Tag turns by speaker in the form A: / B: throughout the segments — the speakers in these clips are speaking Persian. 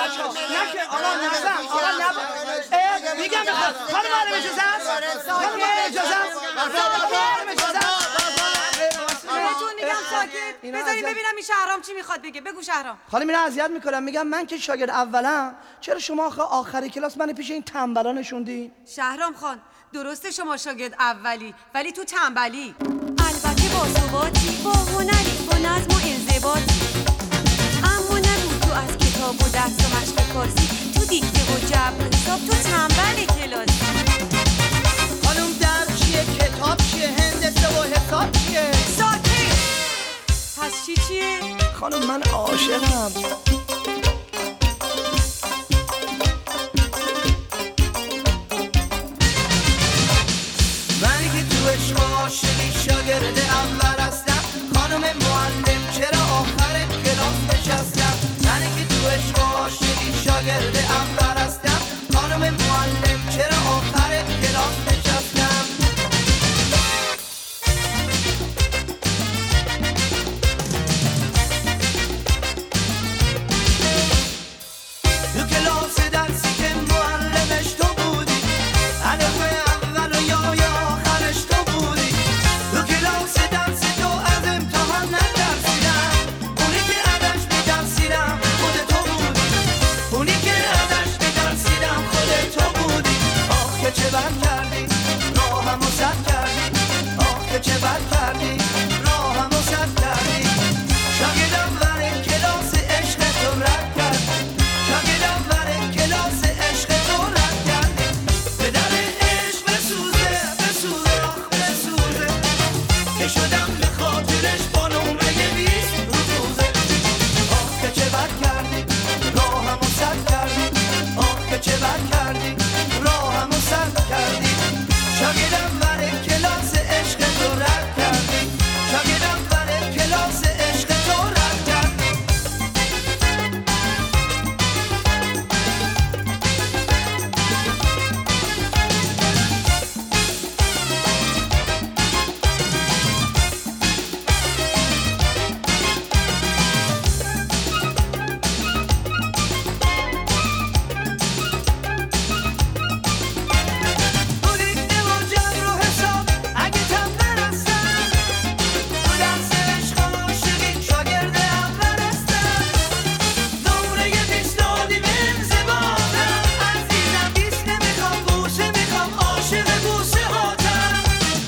A: بچه‌ها نه که آقا نزن آقا نب میگم بخواد خانم معلم اجازه است خانم معلم اجازه است معلم اجازه است
B: بهتون میگم ساکت بذاریم ببینم این شهرام چی میخواد بگه. بگو شهرام.
A: خانم اینا اذیت میکنم. میگم من که شاگرد اولم، چرا شما آخر کلاس من پیش این تنبلا نشوندین؟
B: شهرام خان درسته شما شاگرد اولی ولی تو تنبلی. البته با ثباتی با هنری با نظم و انضباطی، اما نگو تو از کتاب و درس و مشق فارسی، تو دیکته و جبر و حساب تو تنبل کلاسی.
A: خانم درس چیه؟ کتاب چیه؟ هندسه و حساب چیه؟
B: ساکت. پس چیه؟
A: خانم من عاشقم.
C: منی که تو عشق عاشقی شاگرد اول هستم، خانم معلم چرا آخر کلاس نشستم؟ منی که تو عشق عاشقی شاگرد اول هستم، خانم معلم چرا آخر کلاس نشستم؟ تو کلاس درسی که معلمش تو بودی، الف اول و یا آخرش تو بودی. تو کلاس درسی تو از امتحان نترسیدم، اونی که ازش میترسیدم خود تو بودی. اونی که ازش میترسیدم خود تو بودی. آخ که چه بد کردی راهمو سد کردی، آخ که چه بد کردی راهمو سد کردی. شاگردم برای کلاس عشق تو رد کرد، شاگردم برای کلاس عشق تو رد کرد. به در عشق بسوزه بسوزه آخ بسوزه، که شدم به خاطرش با نمره 20 روزه. آخ که چه بد کردی راهمو سد کردی، آخ که چه بد کردی راهمو سد کردی. شاگردم برای کلاس عشق تو رد کردی، شاگردم برای کلاس عشق تو رد کردی. تو دیکته و جبر و حساب اگه تم نرستم، تو درس عشق و عاشقی شاگرد اول هستم. نمره 20 دادی به انضباطم، عزیزم 20 نمیخوام بوسه میخوام عاشق بوسه هاتم.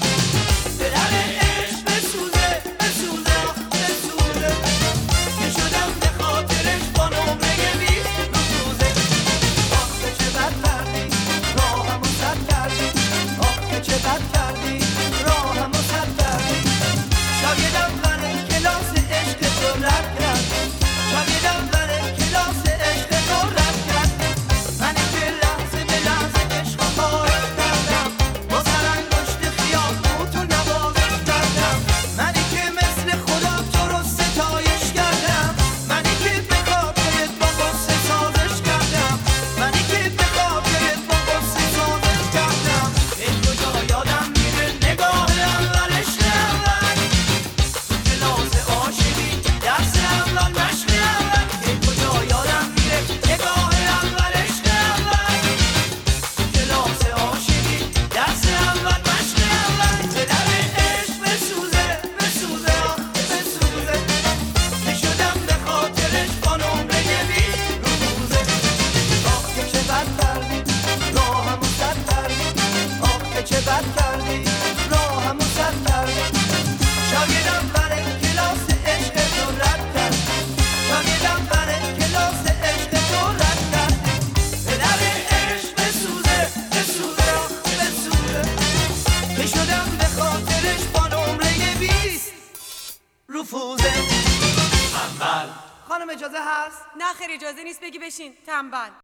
C: به در عشق بسوزه بسوزه آخ بسوزه، که شدم به خاطرش با نمره 20 روزه. آخ که چه بد کردی راهمو سد کردی، آخ که چه بد کردی راهمو سد کردی. شاگردم برای کلاس عشق تو رد کرد، شاگردم برای کلاس عشق تو رد کرد. منی که لحظه به لحظه عشق خواهش کردم، با سرانگشت خیابون تو نوازش کردم. منی که مثل خدا تو رو ستایش کردم، منی که به خاطرت با غصه سازش کردم، منی که به خاطرت با غصه سازش کردم. ای کجا یادم میره نگاه اولش اول، تو کلاس عاشقی درس اول مشق اول. ای کجا یادم میره نگاه اولش اول، تو کلاس عاشقی درس اول مشق اول. به در عشق بسوزه بسوزه آخ بسوزه، که شدم به خاطرش با نمره 20 روزه. آخ که چه بد کردی راهمو سد کردی، آخ که چه بد کردی راهمو سد کردی. شاگردم برای کلاس عشق تو رد کرد، شاگردم برای کلاس عشق تو رد کرد. به در عشق بسوزه بسوزه آخ بسوزه، که شدم به خاطرش با نمره 20 رفوزه.
A: خانم اجازه هست؟
B: نه خیر اجازه نیست بگی بشین تنبل.